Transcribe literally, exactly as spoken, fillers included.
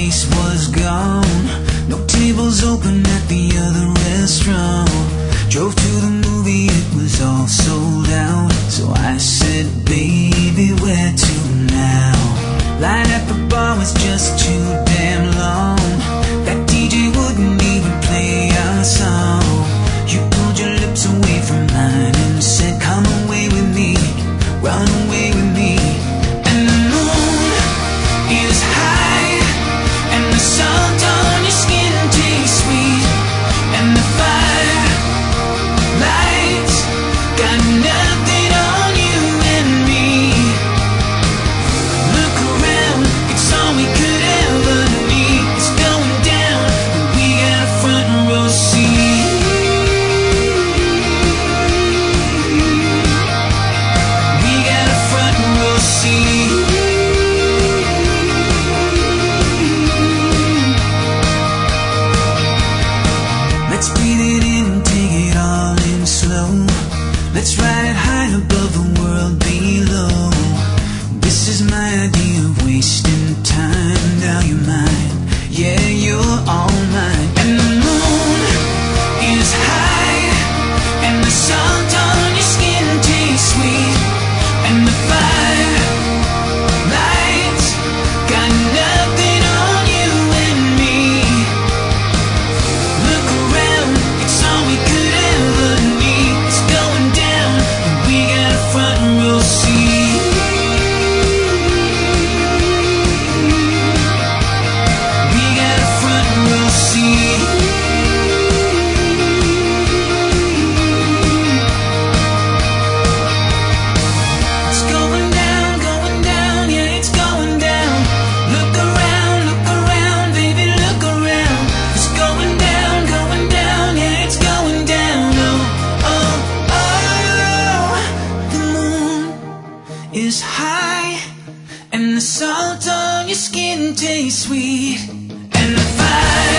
place was gone. No tables open at the other restaurant. Drove to the movie, it was all sold out. So I said, baby, where to now? Line at the bar was just too damn long. That D J wouldn't even play our song. You pulled your lips away from mine and said, come away with me, run away with me. And the moon is high, and the salt on your skin tastes sweet, and the fire lights got nothing on you and me. Look around, it's all we could ever need. It's going down, and we got a front row seat. We got a front row seat. Let's breathe it in and take it all in slow. Let's ride it high above the world below. This is my idea of wasting time. Now you're mine, yeah, you're all mine. And the moon is high, and the salt on your skin tastes sweet, and the fire lights got nothing on you and me. Look around, it's all we could ever need. It's going down, and we got a front row seat. We got a front row seat. It's going down, going down, yeah, it's going down. Look around, look around, baby, look around. It's going down, going down, yeah, it's going down. Oh, oh, oh. The moon is high, and the salt on your skin tastes sweet, and the fire